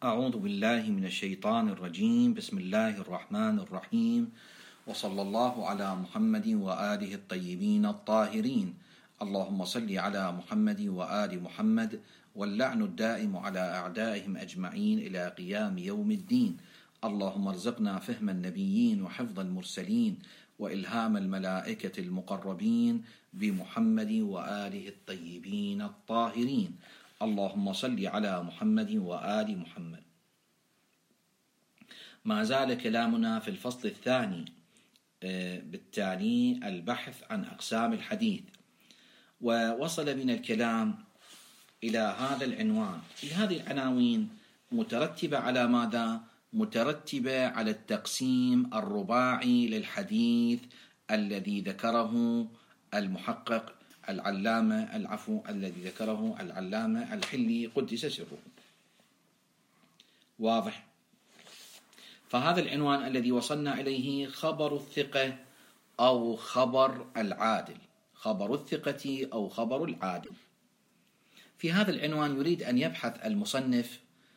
أعوذ بالله من الشيطان الرجيم. بسم الله الرحمن الرحيم، وصلى الله على محمد وآله الطيبين الطاهرين. اللهم صل على محمد وآل محمد، واللعن الدائم على أعدائهم أجمعين إلى قيام يوم الدين. اللهم ارزقنا فهم النبيين وحفظ المرسلين وإلهام الملائكة المقربين بمحمد وآله الطيبين الطاهرين. اللهم صل على محمد وآل محمد. ما زال كلامنا في الفصل الثاني، بالتالي البحث عن أقسام الحديث، ووصل بنا الكلام إلى هذا العنوان. هذه العناوين مترتبة على ماذا؟ مترتبة على التقسيم الرباعي للحديث الذي ذكره المحقق الذي ذكره العلامة الحلي قدس سره. واضح؟ فهذا العنوان الذي وصلنا إليه خبر الثقة أو خبر العادل، خبر الثقة أو خبر العادل. في هذا العنوان يريد أن يبحث المصنف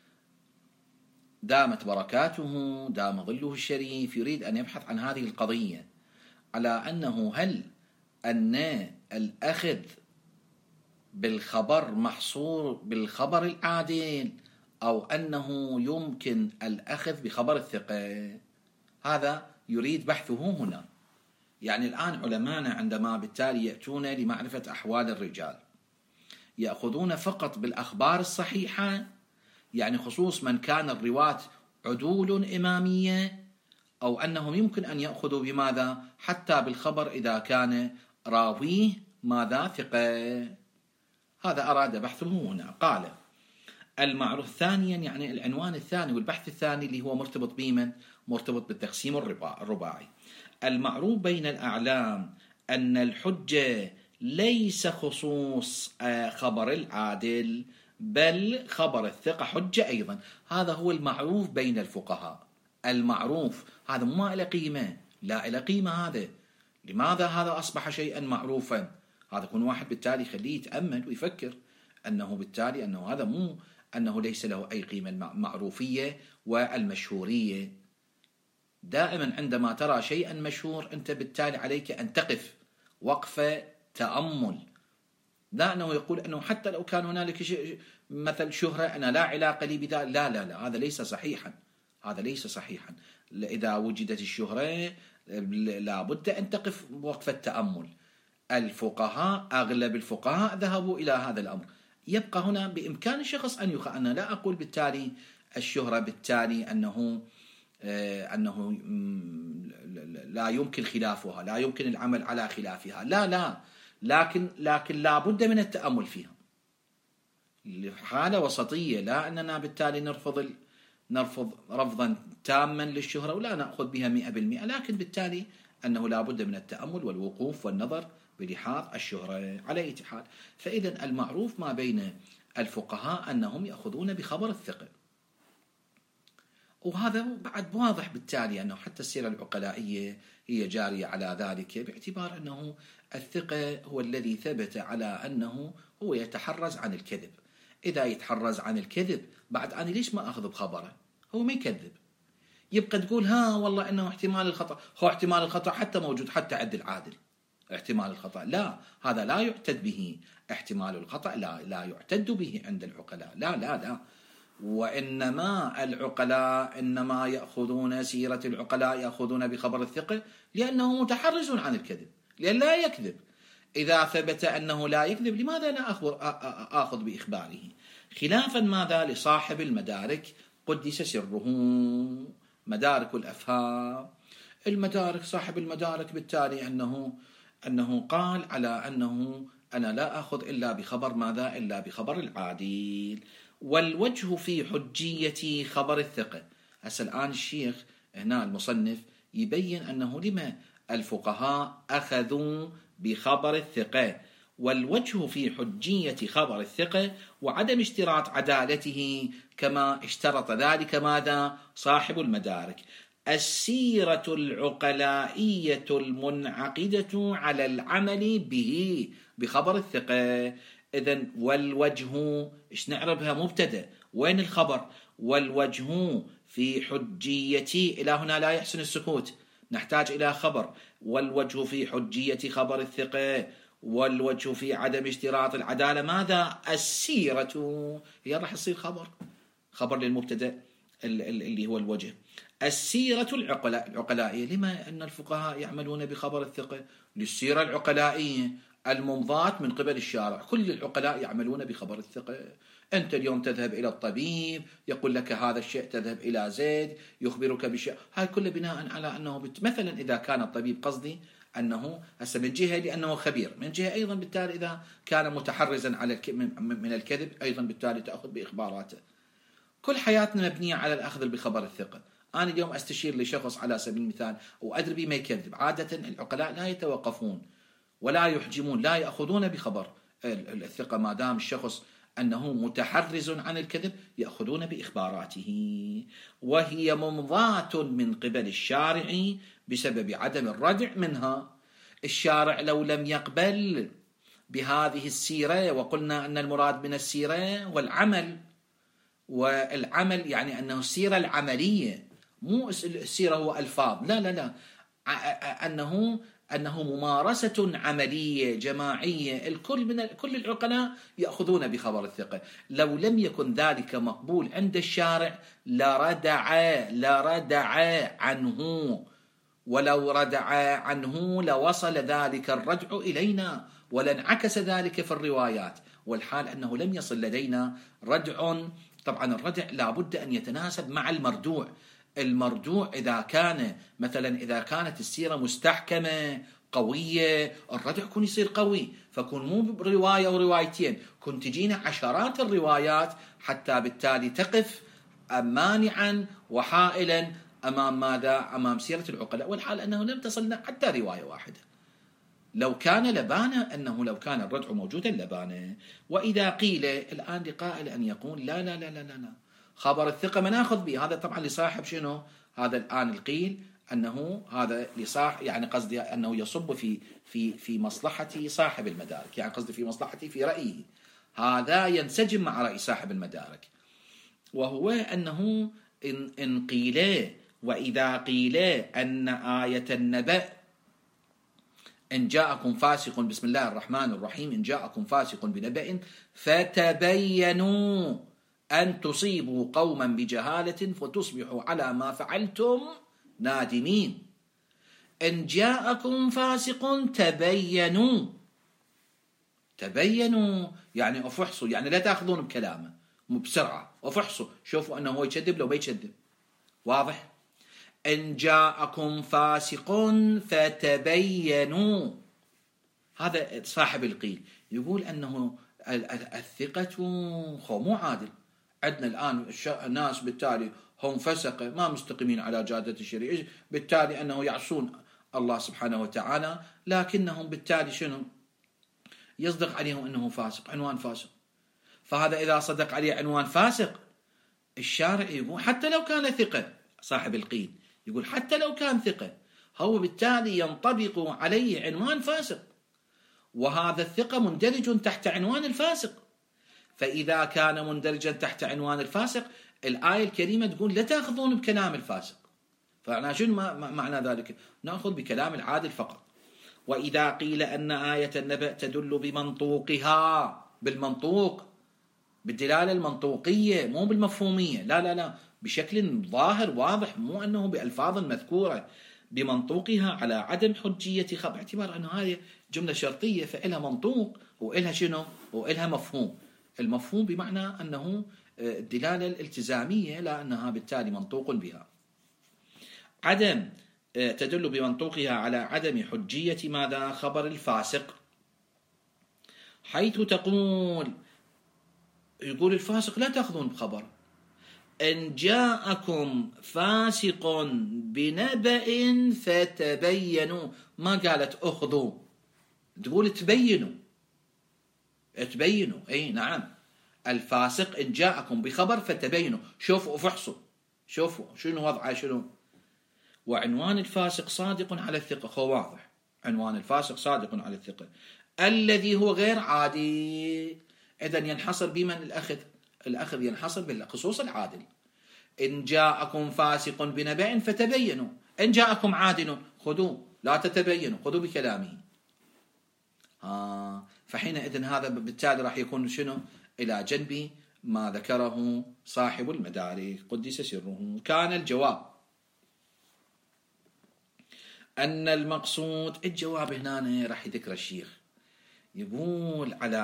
دامت بركاته دام ظله الشريف، يريد أن يبحث عن هذه القضية، على أنه هل أن الأخذ بالخبر محصور بالخبر العادل أو أنه يمكن الأخذ بخبر الثقة. هذا يريد بحثه هنا. يعني الآن علماءنا عندما بالتالي يأتون لمعرفة أحوال الرجال يأخذون فقط بالأخبار الصحيحة، يعني خصوص من كان الرواة عدول إمامية، أو أنهم يمكن أن يأخذوا بماذا؟ حتى بالخبر إذا كان راويه ماذا؟ ثقة. هذا أراد بحثه هنا. قال المعروف ثانيا، يعني العنوان الثاني والبحث الثاني اللي هو مرتبط بمن؟ مرتبط بالتقسيم الرباعي. المعروف بين الأعلام أن الحجة ليس خصوص خبر العادل، بل خبر الثقة حجة أيضا. هذا هو المعروف بين الفقهاء. المعروف هذا ما له قيمة، لا له قيمة. هذا لماذا هذا أصبح شيئا معروفا؟ هذا يكون واحد بالتالي خليه يتأمل ويفكر أنه بالتالي أنه هذا مو أنه ليس له أي قيمة. المعروفية والمشهورية دائما عندما ترى شيئا مشهور أنت بالتالي عليك أن تقف وقفة تأمل، لا أنه يقول أنه حتى لو كان هنالك مثل شهرة أنا لا علاقة لي بذلك. لا لا لا، هذا ليس صحيحا. هذا ليس صحيحا. إذا وجدت الشهرة لابد أن تقف وقفة تأمل. الفقهاء أغلب الفقهاء ذهبوا إلى هذا الأمر. يبقى هنا بإمكان الشخص أن أنا لا أقول بالتالي الشهرة بالتالي أنه لا يمكن خلافها، لا يمكن العمل على خلافها. لا لا، لكن لا بد من التأمل فيها. حالة وسطية، لا أننا بالتالي نرفض رفضا تاما للشهرة ولا نأخذ بها 100%، لكن بالتالي أنه لا بد من التأمل والوقوف والنظر بلحاظ الشهرة. على أي حال، فإذا المعروف ما بين الفقهاء أنهم يأخذون بخبر الثقة، وهذا بعد واضح بالتالي أنه حتى السيرة العقلائية هي جارية على ذلك، باعتبار أنه الثقة هو الذي ثبت على أنه هو يتحرز عن الكذب. إذا يتحرز عن الكذب بعد أنا ليش ما أخذ بخبره؟ هو ما يكذب. يبقى تقول والله أنه احتمال الخطأ، هو احتمال الخطأ حتى موجود حتى عند العادل. احتمال الخطأ لا، هذا لا يعتد به. احتمال الخطأ لا يعتد به عند العقلاء. لا لا لا، وإنما العقلاء إنما يأخذون سيرة العقلاء يأخذون بخبر الثقة لأنه متحرز عن الكذب، لأن لا يكذب. إذا ثبت أنه لا يكذب لماذا لا آخذ بإخباره؟ خلافا ماذا؟ لصاحب المدارك قدس سره، مدارك الأفهام. المدارك، صاحب المدارك بالتالي أنه قال على أنه أنا لا أخذ إلا بخبر ماذا؟ إلا بخبر العادل. والوجه في حجية خبر الثقة. هسه الآن الشيخ هنا المصنف يبين أنه لما الفقهاء أخذوا بخبر الثقة، والوجه في حجية خبر الثقة وعدم اشتراط عدالته كما اشترط ذلك ماذا؟ صاحب المدارك. السيرة العقلائية المنعقدة على العمل به بخبر الثقة. إذن والوجه إيش نعربها؟ مبتدأ، وين الخبر؟ والوجه في حجيتي، إلى هنا لا يحسن السكوت، نحتاج إلى خبر. والوجه في حجية خبر الثقة، والوجه في عدم اشتراط العدالة ماذا؟ السيرة، هي راح تصير خبر للمبتدأ اللي هو الوجه. السيرة العقلائية. لما أن الفقهاء يعملون بخبر الثقة؟ للسيرة العقلائية الممضاة من قبل الشارع. كل العقلاء يعملون بخبر الثقة. أنت اليوم تذهب إلى الطبيب يقول لك هذا الشيء، تذهب إلى زيد يخبرك بشيء، هاي كله بناء على أنه مثلا إذا كان الطبيب قصدي أنه هسه من جهة لأنه خبير، من جهة أيضا بالتالي إذا كان متحرزا على من الكذب أيضا بالتالي تأخذ بإخباراته. كل حياتنا مبنية على الأخذ بخبر الثقة. أنا اليوم أستشير لشخص على سبيل المثال وأدري بما يكذب، عادة العقلاء لا يتوقفون ولا يحجمون، لا يأخذون بخبر الثقة ما دام الشخص أنه متحرز عن الكذب، يأخذون بإخباراته، وهي ممضاة من قبل الشارع بسبب عدم الردع منها. الشارع لو لم يقبل بهذه السيرة، وقلنا أن المراد من السيرة والعمل يعني أنه السيرة العملية، مو السيرة هو ألفاظ، لا أنه ممارسة عملية جماعية، كل العقلاء يأخذون بخبر الثقة. لو لم يكن ذلك مقبول عند الشارع لردع عنه، ولو ردع عنه لوصل ذلك الردع إلينا ولانعكس ذلك في الروايات، والحال أنه لم يصل لدينا ردع. طبعا الردع لابد أن يتناسب مع المردوع. المردوع إذا كان مثلا إذا كانت السيرة مستحكمة قوية، الردع يكون يصير قوي، فكون مو برواية وروايتين، كنت تجينا عشرات الروايات حتى بالتالي تقف مانعا وحائلا أمام ماذا؟ أمام سيرة العقلاء، والحال أنه لم تصلنا حتى رواية واحدة. لو كان لبانة، أنه لو كان الردع موجودا لبانة. وإذا قيل الآن لقائل أن يقول لا لا لا لا لا خبر الثقة ما ناخذ به، هذا طبعا لصاحب شنو؟ هذا الآن القيل أنه هذا لصاحب، يعني قصدي أنه يصب في مصلحة صاحب المدارك، يعني قصدي في مصلحتي في رأيه، هذا ينسجم مع رأي صاحب المدارك، وهو أنه إن قيل وإذا قيل أن آية النبأ إن جاءكم فاسق، بسم الله الرحمن الرحيم، إن جاءكم فاسق بنبأ فتبينوا أن تصيبوا قوما بجهالة فتصبحوا على ما فعلتم نادمين. إن جاءكم فاسق تبينوا يعني أفحصوا، يعني لا تأخذون بكلامه بسرعة، أفحصوا شوفوا أنه هو يكذب لو ما يكذب. واضح؟ إن جاءكم فاسق فتبينوا، هذا صاحب القيل يقول أنه الثقة مو عادل. عندنا الآن الناس بالتالي هم فسقة ما مستقيمين على جادة الشريعة، بالتالي أنه يعصون الله سبحانه وتعالى، لكنهم بالتالي شنو؟ يصدق عليهم أنه فاسق، عنوان فاسق. فهذا إذا صدق عليه عنوان فاسق، الشارع يقول حتى لو كان ثقة، صاحب القيل يقول حتى لو كان ثقة، هو بالتالي ينطبق عليه عنوان فاسق، وهذا الثقة مندرج تحت عنوان الفاسق. فإذا كان مندرجا تحت عنوان الفاسق، الآية الكريمة تقول لا تأخذون بكلام الفاسق. فأنا شنو معنى ذلك؟ نأخذ بكلام العادل فقط. وإذا قيل أن آية النبأ تدل بمنطوقها، بالمنطوق، بالدلالة المنطوقية مو بالمفهومية، لا بشكل ظاهر واضح، مو أنه بألفاظ مذكورة، بمنطوقها على عدم حجية خبر، باعتبار أنه هذه جملة شرطية فإلها منطوق وإلها شنو؟ وإلها مفهوم. المفهوم بمعنى أنه الدلالة الالتزامية، لا أنها بالتالي منطوق بها. عدم تدل بمنطوقها على عدم حجية ماذا؟ خبر الفاسق، حيث يقول الفاسق لا تأخذون بخبر. إن جاءكم فاسق بنبأ فتبينوا، ما قالت أخذوا، تقول تبينوا. أي نعم، الفاسق إن جاءكم بخبر فتبينوا، شوفوا افحصوا، شوفوا شنو وضعه شنو. وعنوان الفاسق صادق على الثقة، هو واضح، عنوان الفاسق صادق على الثقة الذي هو غير عادي. إذن ينحصر بمن الأخذ؟ الأخذ ينحصر بالخصوص العادل. إن جاءكم فاسق بنبأ فتبينوا، إن جاءكم عادل خذوه، لا تتبينوا، خذوا بكلامه. فحينئذ هذا بالتالي راح يكون شنو؟ إلى جنب ما ذكره صاحب المدارك قدس سره. كان الجواب أن المقصود، الجواب هنا راح يذكر الشيخ يقول على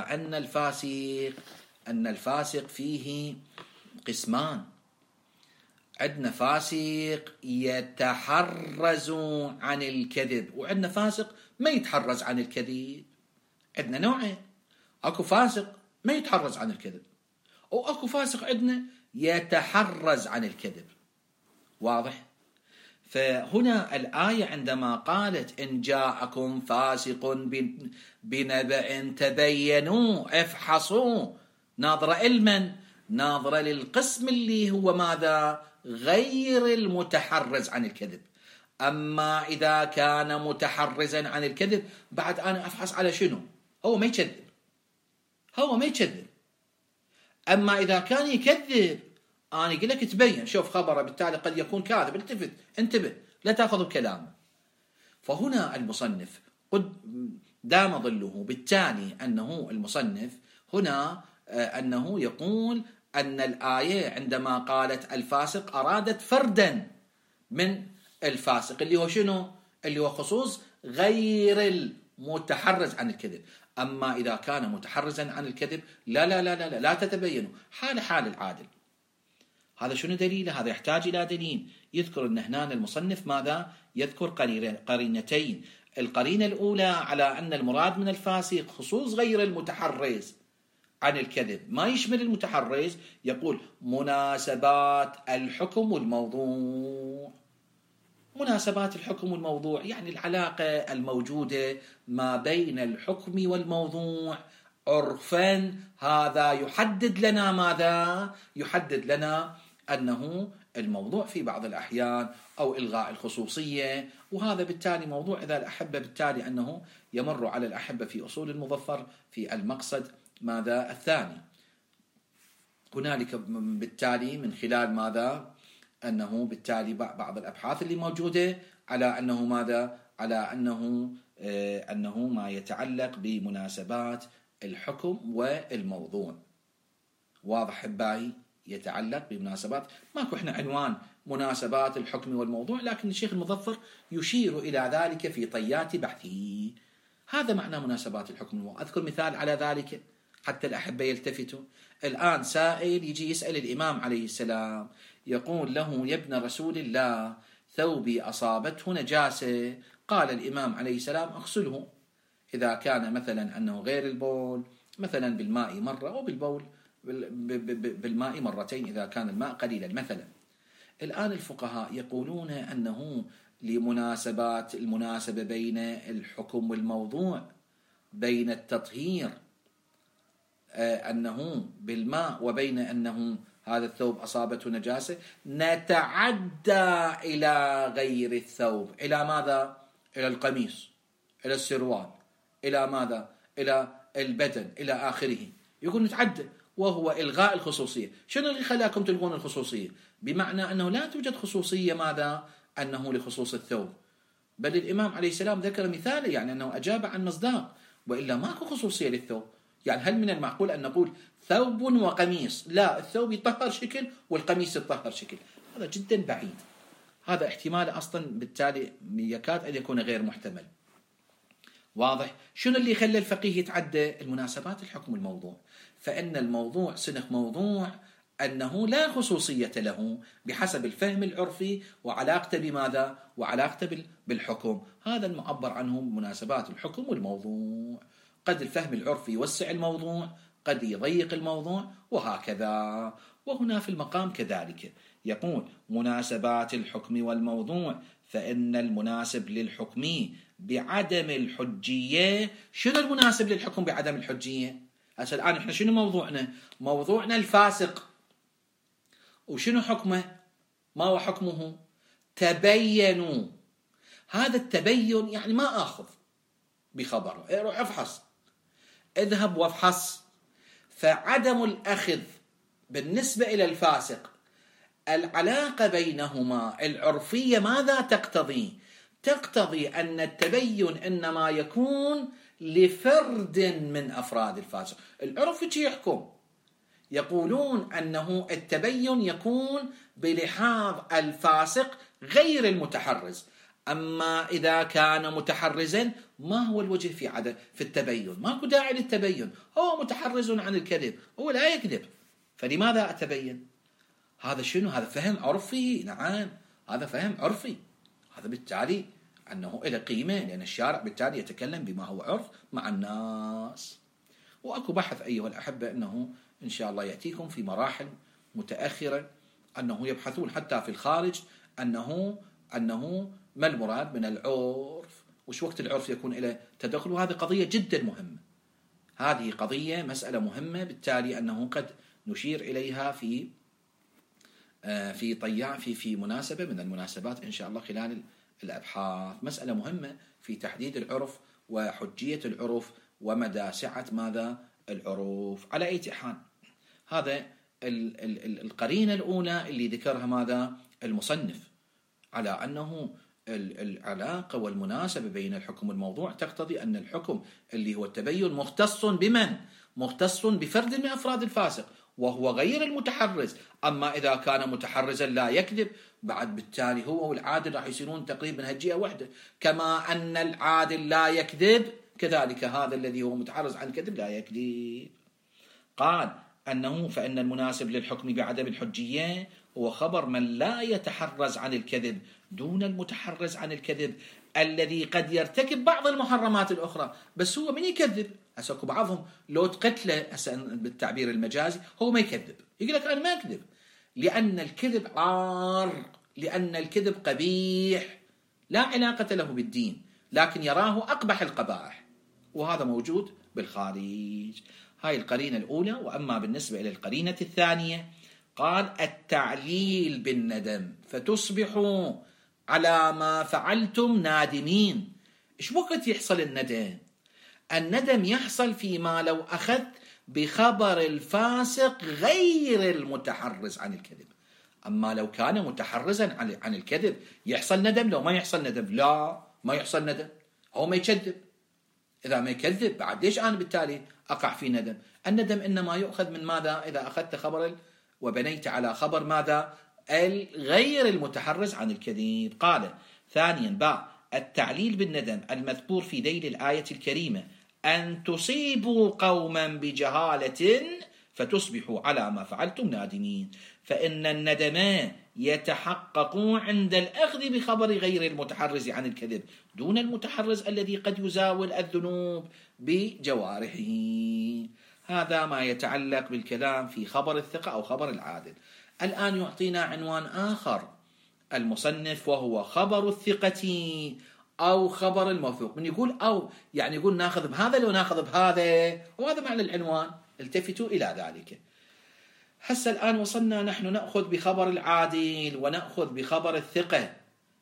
أن الفاسق فيه قسمان. عندنا فاسق يتحرز عن الكذب، وعندنا فاسق ما يتحرز عن الكذب. عندنا نوعين، اكو فاسق ما يتحرز عن الكذب، واكو فاسق عندنا يتحرز عن الكذب. واضح؟ فهنا الآية عندما قالت إن جاءكم فاسق بنبأ تبينوا افحصوا، ناظرة لمن؟ ناظرة للقسم اللي هو ماذا؟ غير المتحرز عن الكذب. أما إذا كان متحرزا عن الكذب بعد أنا أفحص على شنو؟ هو ما يكذب. أما إذا كان يكذب أنا أقول لك تبين، شوف خبره بالتالي قد يكون كاذب، التفت انتبه لا تأخذ بكلامه. فهنا المصنف قد دام ظله، بالتالي أنه المصنف هنا أنه يقول أن الآية عندما قالت الفاسق أرادت فردا من الفاسق اللي هو شنو؟ اللي هو خصوص غير المتحرز عن الكذب. أما إذا كان متحرزا عن الكذب لا لا لا لا لا تتبينوا، حال العادل. هذا شنو دليله؟ هذا يحتاج إلى دليل. يذكر أن هنا المصنف ماذا؟ يذكر قرينتين. القرينة الأولى على أن المراد من الفاسق خصوص غير المتحرز عن الكذب، ما يشمل المتحرز. يقول مناسبات الحكم والموضوع. مناسبات الحكم والموضوع يعني العلاقة الموجودة ما بين الحكم والموضوع عرفا. هذا يحدد لنا ماذا؟ يحدد لنا أنه الموضوع في بعض الأحيان أو إلغاء الخصوصية، وهذا بالتالي موضوع إذا الأحبة بالتالي أنه يمر على الأحبة في أصول المظفر في المقصد ماذا؟ الثاني. هنالك بالتالي من خلال ماذا؟ أنه بالتالي بعض الأبحاث اللي موجودة على أنه ماذا؟ على أنه ما يتعلق بمناسبات الحكم والموضوع. واضح حباي؟ يتعلق بمناسبات، ماكو احنا عنوان مناسبات الحكم والموضوع، لكن الشيخ المظفر يشير إلى ذلك في طيات بحثه. هذا معنى مناسبات الحكم والموضوع. أذكر مثال على ذلك حتى الأحبة يلتفتوا. الآن سائل يجي يسأل الإمام عليه السلام، يقول له يا ابن رسول الله ثوبي أصابته نجاسة. قال الإمام عليه السلام اغسله، إذا كان مثلا أنه غير البول مثلا بالماء مرة، وبالبول بالماء مرتين إذا كان الماء قليلا مثلا. الآن الفقهاء يقولون أنه لمناسبات المناسبة بين الحكم والموضوع، بين التطهير أنه بالماء وبين أنه هذا الثوب أصابته نجاسة، نتعدى إلى غير الثوب. إلى ماذا؟ إلى القميص، إلى السروال، إلى ماذا؟ إلى البدن، إلى آخره. يقول نتعدى، وهو إلغاء الخصوصية. شنو اللي خلاكم تلغون الخصوصية؟ بمعنى أنه لا توجد خصوصية ماذا؟ أنه لخصوص الثوب، بل الإمام عليه السلام ذكر مثاله، يعني أنه أجاب عن مصداق، وإلا ماكو خصوصية للثوب. يعني هل من المعقول أن نقول ثوب وقميص؟ لا، الثوب يطهر شكل والقميص يطهر شكل، هذا جدا بعيد. هذا احتمال أصلا بالتالي يكاد أن يكون غير محتمل. واضح؟ شنو اللي خلى الفقيه يتعدى؟ المناسبات الحكم والموضوع. فإن الموضوع سنخ موضوع أنه لا خصوصية له بحسب الفهم العرفي وعلاقته بماذا؟ وعلاقته بالحكم. هذا المعبر عنه مناسبات الحكم والموضوع. قد الفهم العرفي يوسع الموضوع، قد يضيق الموضوع، وهكذا. وهنا في المقام كذلك يقول مناسبات الحكم والموضوع، فإن المناسب للحكم بعدم الحجية. شنو المناسب للحكم بعدم الحجية؟ هسه الآن احنا شنو موضوعنا؟ موضوعنا الفاسق، وشنو حكمه؟ ما هو حكمه؟ تبينوا. هذا التبين يعني ما آخذ بخبره، روح افحص، اذهب وافحص. فعدم الأخذ بالنسبة إلى الفاسق العلاقة بينهما العرفية ماذا تقتضي؟ تقتضي أن التبين إنما يكون لفرد من أفراد الفاسق. العرف يحكم، يقولون أنه التبين يكون بلحاظ الفاسق غير المتحرز. أما إذا كان متحرزا ما هو الوجه في التبين؟ ماكو داعي للتبين، هو متحرز عن الكذب، هو لا يكذب، فلماذا أتبين؟ هذا شنو؟ هذا فهم عرفي. نعم هذا فهم عرفي، هذا بالتالي أنه إلى قيمة، لأن الشارع بالتالي يتكلم بما هو عرف مع الناس. وأكو بحث أيها الأحبة أنه إن شاء الله يأتيكم في مراحل متأخرة، أنه يبحثون حتى في الخارج أنه ما المراد من العرف، وش وقت العرف يكون إلى تدخل. وهذه قضية جدا مهمة، هذه قضية مسألة مهمة، بالتالي أنه قد نشير إليها في مناسبة من المناسبات إن شاء الله خلال الأبحاث. مسألة مهمة في تحديد العرف وحجية العرف ومدى سعة ماذا العروف. على أي حال هذا القرينة الأولى اللي ذكرها ماذا المصنف، على أنه العلاقة والمناسبة بين الحكم والموضوع تقتضي أن الحكم اللي هو التبين مختص بمن؟ مختص بفرد من أفراد الفاسق وهو غير المتحرز. أما إذا كان متحرزا لا يكذب بعد، بالتالي هو والعادل راح يصيرون تقريبا هالجهة واحدة. كما أن العادل لا يكذب كذلك هذا الذي هو متحرز عن الكذب لا يكذب. قال أنه فإن المناسب للحكم بعدم الحجية هو خبر من لا يتحرز عن الكذب دون المتحرز عن الكذب الذي قد يرتكب بعض المحرمات الأخرى، بس هو من يكذب. هسه بعضهم لو تقتله بالتعبير المجازي هو ما يكذب، يقول لك أنا ما أكذب، لأن الكذب عار، لأن الكذب قبيح لا علاقة له بالدين، لكن يراه أقبح القبائح، وهذا موجود بالخارج. هاي القرينة الأولى. وأما بالنسبة إلى القرينة الثانية قال التعليل بالندم فتصبحوا على ما فعلتم نادمين. إيش وقت يحصل الندم؟ الندم يحصل فيما لو أخذت بخبر الفاسق غير المتحرز عن الكذب. أما لو كان متحرزا عن الكذب يحصل ندم؟ لو ما يحصل ندم؟ لا ما يحصل ندم، هو ما يكذب. إذا ما يكذب بعد ليش أنا بالتالي أقع في ندم؟ الندم إنما يؤخذ من ماذا؟ إذا أخذت خبر وبنيت على خبر ماذا؟ الغير المتحرز عن الكذب. قال ثانيا التعليل بالندم المذكور في ذيل الآية الكريمة أن تصيبوا قوما بجهالة فتصبحوا على ما فعلتم نادمين، فإن الندم يتحقق عند الأخذ بخبر غير المتحرز عن الكذب دون المتحرز الذي قد يزاول الذنوب بجوارحه. هذا ما يتعلق بالكلام في خبر الثقة أو خبر العادل. الآن يعطينا عنوان آخر المصنف وهو خبر الثقة أو خبر الموثوق. من يقول أو يعني يقول ناخذ بهذا لو ناخذ بهذا، وهذا معنى العنوان، التفتوا إلى ذلك. هسه الآن وصلنا نحن نأخذ بخبر العادل ونأخذ بخبر الثقة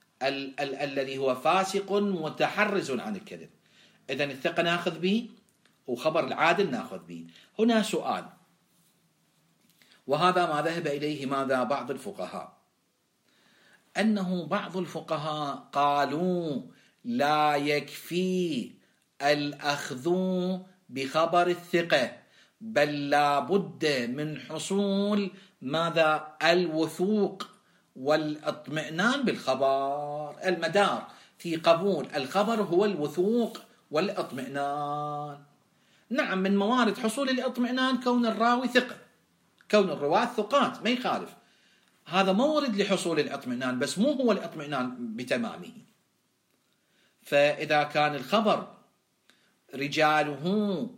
الذي هو فاسق متحرز عن الكذب. إذن الثقة ناخذ به وخبر العادل ناخذ به. هنا سؤال، وهذا ما ذهب إليه ماذا بعض الفقهاء، أنه بعض الفقهاء قالوا لا يكفي الأخذ بخبر الثقة، بل لا بد من حصول ماذا؟ الوثوق والاطمئنان بالخبر. المدار في قبول الخبر هو الوثوق والاطمئنان. نعم من موارد حصول الاطمئنان كون الراوي ثقة، كون الرواة ثقات ما يخالف، هذا مورد لحصول الاطمئنان، بس مو هو الاطمئنان بتمامه. فإذا كان الخبر رجاله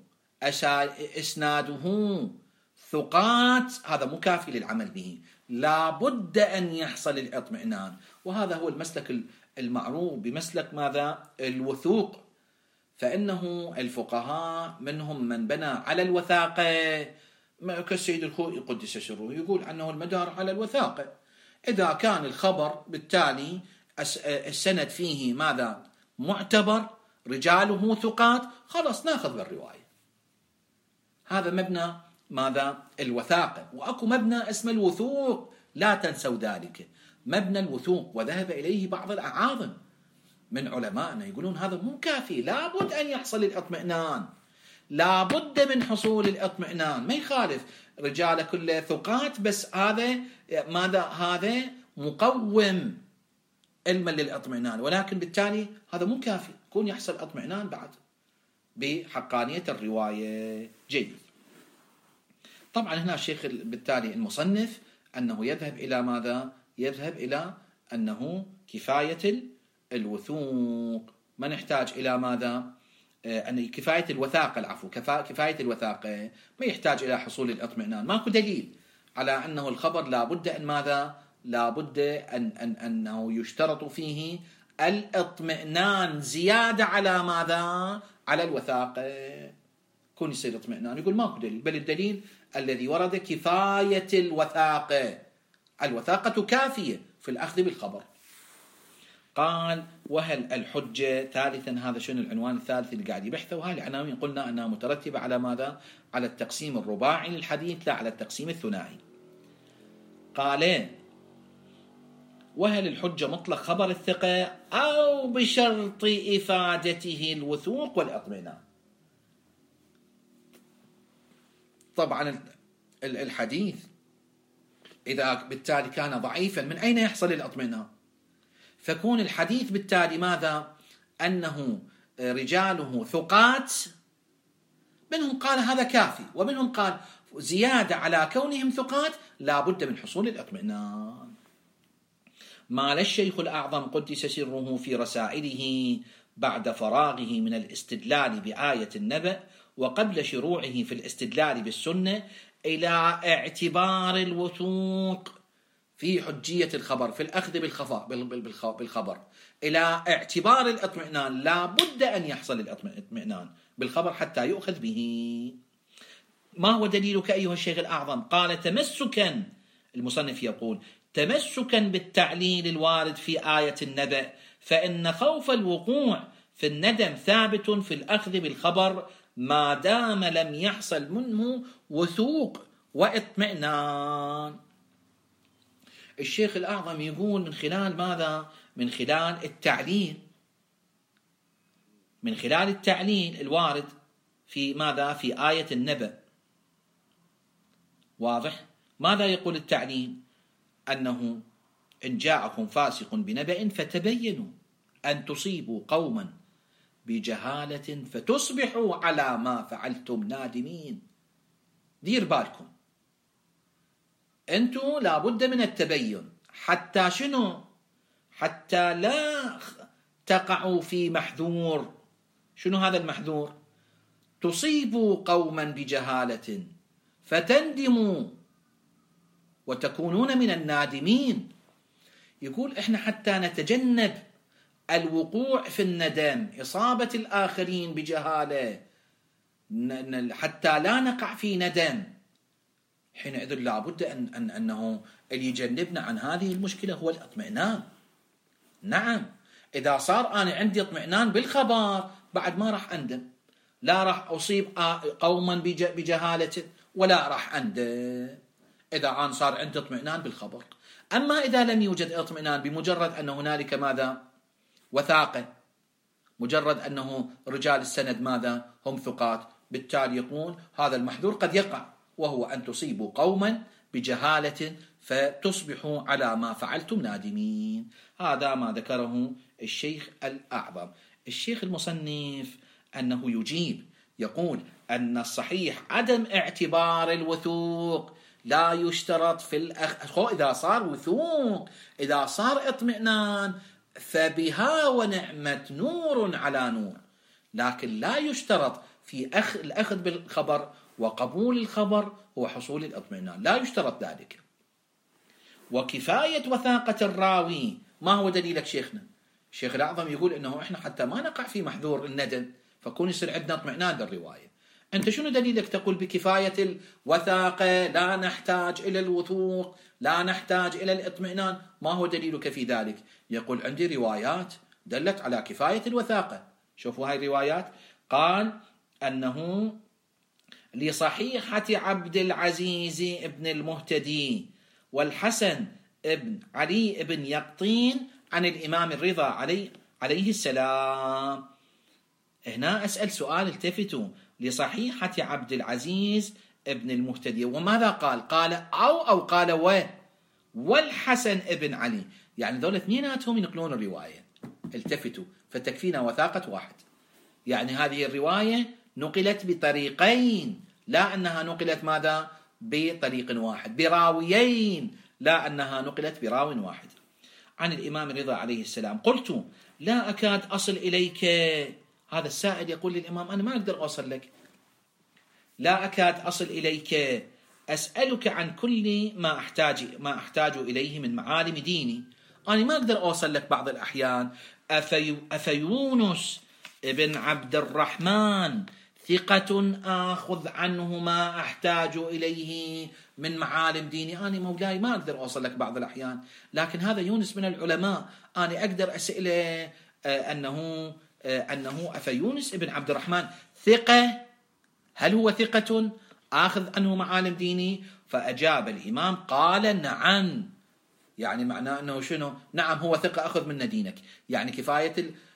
إسناده ثقات هذا مكافي للعمل به، لا بد أن يحصل الاطمئنان. وهذا هو المسلك المعروف بمسلك ماذا؟ الوثوق. فإنه الفقهاء منهم من بنى على الوثاقة، كالسيد الخوئي قدس سره يقول أنه المدار على الوثاقة. إذا كان الخبر بالتالي السند فيه ماذا؟ معتبر، رجاله ثقات، خلاص ناخذ بالرواية. هذا مبنى ماذا؟ الوثاقة. وأكو مبنى اسمه الوثوق، لا تنسوا ذلك، مبنى الوثوق. وذهب إليه بعض الأعاظم من علمائنا يقولون هذا مو كافي، لابد أن يحصل الاطمئنان، لابد من حصول الاطمئنان. ما يخالف رجال كله ثقات، بس هذا ماذا؟ هذا مقوم علما للاطمئنان، ولكن بالتالي هذا مو كافي، يكون يحصل اطمئنان بعد بحقانية الرواية. جيد. طبعا هنا الشيخ بالتالي المصنف أنه يذهب إلى ماذا؟ يذهب إلى أنه كفاية الوثوق، ما نحتاج إلى ماذا؟ أن كفاية الوثاقة، العفو، كفاية الوثاقة، ما يحتاج إلى حصول الاطمئنان. ماكو دليل على أنه الخبر لابد أن ماذا؟ لابد أنه يشترط فيه الاطمئنان زيادة على ماذا؟ على الوثاقة. كون يصير اطمئنان، يقول ماكو دليل، بل الدليل الذي ورد كفاية الوثاقة، الوثاقة كافية في الأخذ بالخبر. قال وهل الحجة ثالثا، هذا شنو العنوان الثالث اللي قاعد يبحثه، وهذه العناوين قلنا أنها مترتبة على ماذا؟ على التقسيم الرباعي للحديث، لا على التقسيم الثنائي. قال وهل الحجة مطلق خبر الثقة أو بشرط إفادته الوثوق والإطمئنان؟ طبعا الحديث إذا بالتالي كان ضعيفا، من أين يحصل الإطمئنان؟ فكون الحديث بالتالي ماذا؟ أنه رجاله ثقات، منهم قال هذا كافي، ومنهم قال زيادة على كونهم ثقات لابد من حصول الإطمئنان. مال الشيخ الأعظم قدس سره في رسائله بعد فراغه من الاستدلال بآية النبأ وقبل شروعه في الاستدلال بالسنة إلى اعتبار الوثوق في حجية الخبر، في الأخذ بالخبر، إلى اعتبار الإطمئنان، لا بد أن يحصل الإطمئنان بالخبر حتى يؤخذ به. ما هو دليلك أيها الشيخ الأعظم؟ قال تمسكا، المصنف يقول تمسكا بالتعليل الوارد في آية النبأ، فإن خوف الوقوع في الندم ثابت في الأخذ بالخبر ما دام لم يحصل منه وثوق واطمئنان. الشيخ الأعظم يقول من خلال ماذا؟ من خلال التعليل، من خلال التعليل الوارد في ماذا؟ في آية النبأ. واضح؟ ماذا يقول التعليل؟ أنه إن جاءكم فاسق بنبأ فتبينوا أن تصيبوا قوما بجهالة فتصبحوا على ما فعلتم نادمين. دير بالكم، أنتم لابد من التبين، حتى شنو؟ حتى لا تقعوا في محذور. شنو هذا المحذور؟ تصيبوا قوما بجهالة فتندموا وتكونون من النادمين. يقول إحنا حتى نتجنب الوقوع في الندم، إصابة الآخرين بجهالة، حتى لا نقع في ندم، حينئذ لابد أنه اللي يجنبنا عن هذه المشكلة هو الاطمئنان. نعم، إذا صار أنا عندي اطمئنان بالخبر بعد ما راح أندم، لا راح أصيب قوما بجهالة ولا راح أندم، إذا أنا صار عندي اطمئنان بالخبر. أما إذا لم يوجد اطمئنان، بمجرد أن هنالك ماذا؟ وثاقة، مجرد أنه رجال السند ماذا؟ هم ثقات، بالتالي يقول هذا المحذور قد يقع، وهو أن تصيبوا قوما بجهالة فتصبحوا على ما فعلتم نادمين. هذا ما ذكره الشيخ الأعظم. الشيخ المصنف أنه يجيب، يقول أن الصحيح عدم اعتبار الوثوق، لا يشترط في إذا صار وثوق، إذا صار اطمئنان فبها ونعمة نور على نور، لكن لا يشترط في الأخذ بالخبر وقبول الخبر هو حصول الاطمئنان، لا يشترط ذلك. وكفاية وثاقة الراوي، ما هو دليلك شيخنا؟ الشيخ الأعظم يقول إنه إحنا حتى ما نقع في محذور الندم فكون يصير عندنا اطمئنان بالرواية. أنت شنو دليلك تقول بكفاية الوثاقة لا نحتاج إلى الوثوق، لا نحتاج إلى الاطمئنان؟ ما هو دليلك في ذلك؟ يقول عندي روايات دلت على كفاية الوثاقة. شوفوا هاي الروايات، قال أنه لصحيحة عبد العزيز ابن المهتدي والحسن ابن علي ابن يقطين عن الإمام الرضا عليه السلام. هنا أسأل سؤال، التفتوا، لصحيحة عبد العزيز ابن المهتدي، وماذا قال؟ قال أو قال والحسن ابن علي، يعني ذول اثنيناتهم ينقلون الرواية. التفتوا، فتكفينا وثاقة واحد. يعني هذه الرواية نقلت بطريقين، لا أنها نقلت ماذا؟ بطريق واحد، براويين، لا أنها نقلت براو واحد. عن الإمام الرضا عليه السلام: قلت لا أكاد أصل إليك. هذا السائل يقول للإمام: أنا ما أقدر أوصل لك، لا أكاد أصل إليك، أسألك عن كل ما أحتاج إليه من معالم ديني. أنا ما أقدر أوصل لك بعض الأحيان. أفيونس ابن عبد الرحمن ثقة آخذ عنه ما أحتاج إليه من معالم ديني؟ أنا مولاي ما أقدر أوصل لك بعض الأحيان، لكن هذا يونس من العلماء، أنا أقدر أسأله أنه أفيونس ابن عبد الرحمن ثقة، هل هو ثقة آخذ عنه معالم ديني؟ فأجاب الإمام قال: نعم. يعني معناه أنه شنو؟ نعم، هو ثقة أخذ من دينك، يعني كفاية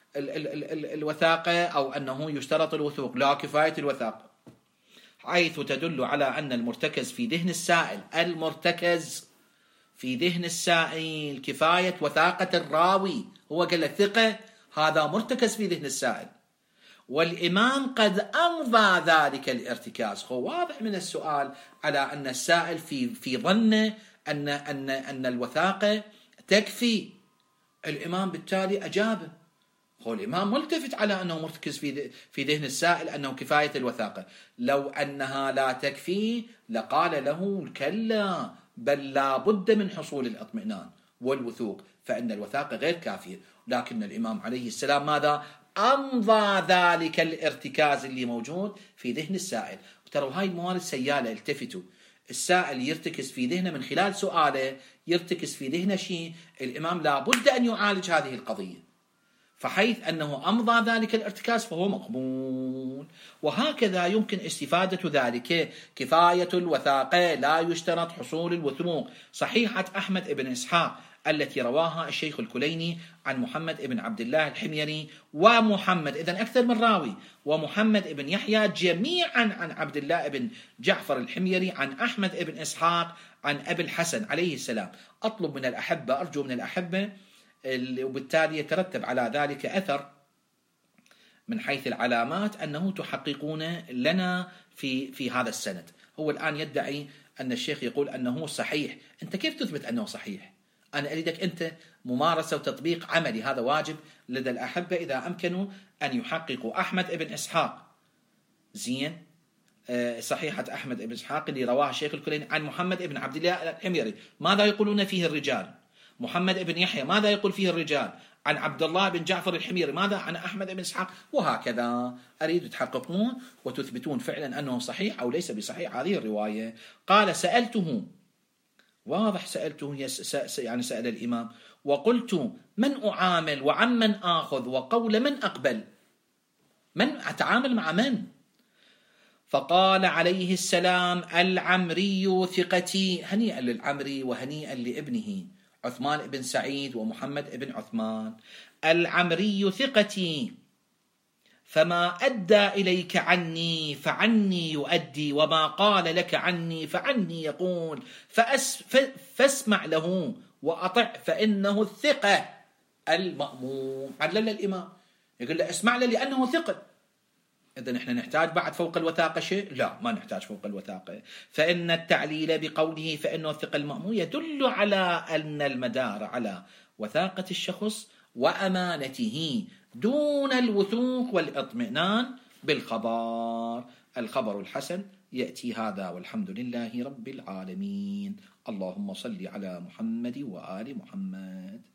الوثاقة، أو أنه يشترط الوثوق، لا كفاية الوثاقة، حيث تدل على أن المرتكز في ذهن السائل، المرتكز في ذهن السائل كفاية وثاقة الراوي. هو قال لك ثقة، هذا مرتكز في ذهن السائل، والإمام قد أمضى ذلك الارتكاز. هو واضح من السؤال على أن السائل في ظنه أن الوثاقة تكفي. الإمام بالتالي أجابه. هو الإمام ملتفت على أنه مرتكز في ذهن السائل أنه كفاية الوثاقة. لو أنها لا تكفي لقال له: كلا، بل لا بد من حصول الاطمئنان والوثوق، فإن الوثاقة غير كافية. لكن الإمام عليه السلام ماذا؟ أمضى ذلك الارتكاز اللي موجود في ذهن السائل. وترى هاي الموارد سيالة، التفتوا، السائل يرتكز في ذهنه من خلال سؤاله، يرتكز في ذهنه شيء، الإمام لا بد أن يعالج هذه القضية، فحيث أنه أمضى ذلك الارتكاز فهو مقبول. وهكذا يمكن استفادة ذلك. كفاية الوثاقة لا يشترط حصول الوثوق. صحيحة أحمد بن إسحاق التي رواها الشيخ الكليني عن محمد بن عبد الله الحميري ومحمد، إذن أكثر من راوي، ومحمد بن يحيى جميعا عن عبد الله بن جعفر الحميري عن أحمد بن إسحاق عن أبي الحسن عليه السلام. أطلب من الأحبة، أرجو من الأحبة، وبالتالي يترتب على ذلك أثر من حيث العلامات أنه تحققون لنا في هذا السند. هو الآن يدعي أن الشيخ يقول أنه صحيح، أنت كيف تثبت أنه صحيح؟ أنا أريدك أنت ممارسة وتطبيق عملي، هذا واجب لدى الأحبة إذا أمكنوا أن يحققوا. أحمد بن إسحاق، زين، صحيحة أحمد بن إسحاق اللي رواه الشيخ الكليني عن محمد بن عبد الله الحميري، ماذا يقولون فيه الرجال؟ محمد بن يحيى ماذا يقول فيه الرجال؟ عن عبد الله بن جعفر الحميري ماذا؟ عن أحمد بن إسحاق. وهكذا أريد تحققون وتثبتون فعلا أنه صحيح أو ليس بصحيح هذه الرواية. قال: سألته، واضح، سألته يعني سأل الإمام، وقلت: من أعامل وعمن آخذ وقول من أقبل؟ من أتعامل مع من؟ فقال عليه السلام: العمري ثقتي. هنيئا للعمري وهنيئا لابنه عثمان بن سعيد ومحمد بن عثمان. العمري ثقتي، فما أدى إليك عني فعني يؤدي، وما قال لك عني فعني يقول، فاسمع له وأطع، فإنه الثقة المأمون. علل الإمام يقول له اسمع له لأنه ثقة. إذا نحن نحتاج بعد فوق الوثاقة شيء؟ لا، ما نحتاج فوق الوثاقة. فإن التعليل بقوله فإنه الثقة المأمون يدل على أن المدار على وثاقة الشخص وأمانته دون الوثوق والإطمئنان بالخبر. الخبر الحسن يأتي هذا، والحمد لله رب العالمين. اللهم صل على محمد وآل محمد.